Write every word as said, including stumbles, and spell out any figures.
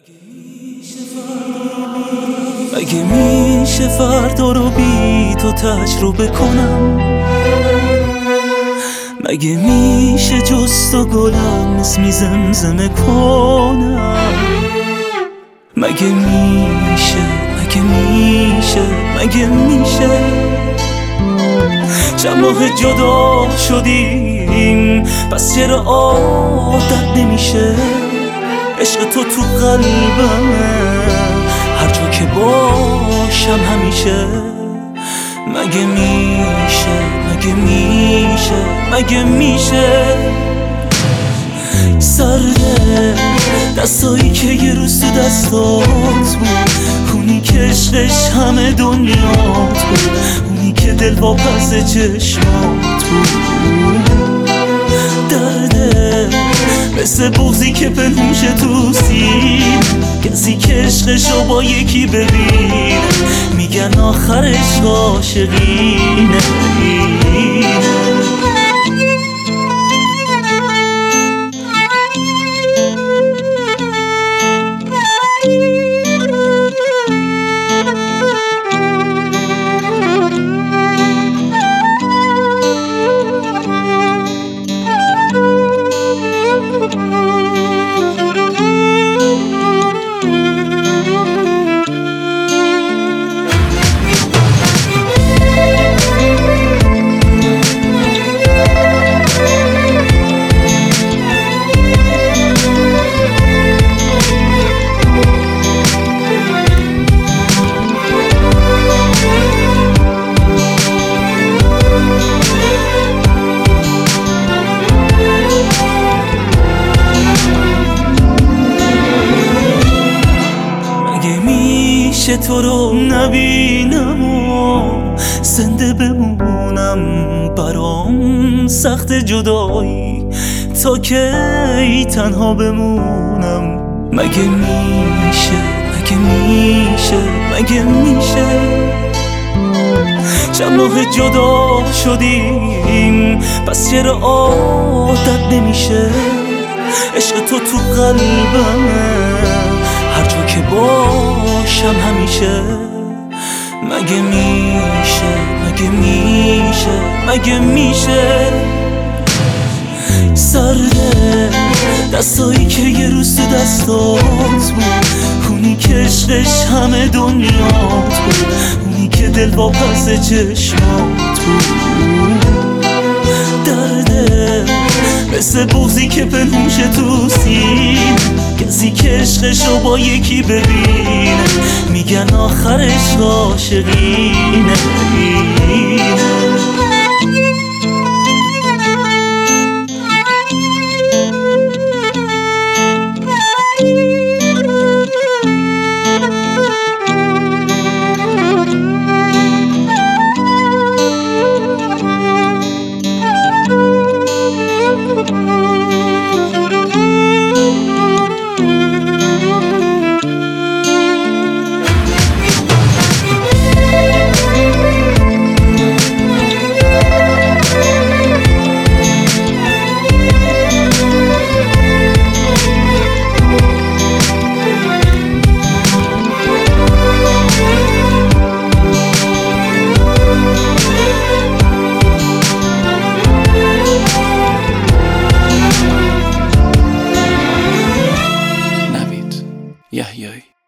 مگه میشه فردا رو بی تو تجربه کنم؟ مگه میشه جز تو گلم اسمی زمزمه کنم؟ مگه میشه مگه میشه مگه میشه چند ماه جدا شدیم پس چرا عادت نمیشه؟ عشق تو تو قلبمه هر جا که باشم همیشه. مگه میشه مگه میشه مگه میشه سرده دستایی که یه روز تو دستات بود، اونی که عشقش همه دنیات بود، اونی که دل واپس چشمات بود. درده مثل بغضی که پنهون شه تو سین، کسی که عشقشو با یکی ببینه میگن آخرش عاشقینه. میشه تو رو نبینم و زنده بمونم، برام سخت جدایی تا کی تنها بمونم. مگه میشه مگه میشه مگه میشه چند ماه جدا شدیم پس چرا عادت نمیشه؟ عشق تو تو قلبمه هر جا که باشم همیشه. مگه میشه مگه میشه مگه میشه سرده دستایی که یه روز تو دستات بود، اونی که عشقش همه دنیات بود، اونی که دل واپس چشمات بود. درده مثل بغضی که پنهون شه تو سین، کسی که عشقشو با یکی ببینه میگن آخرش عاشقینه. یحیایی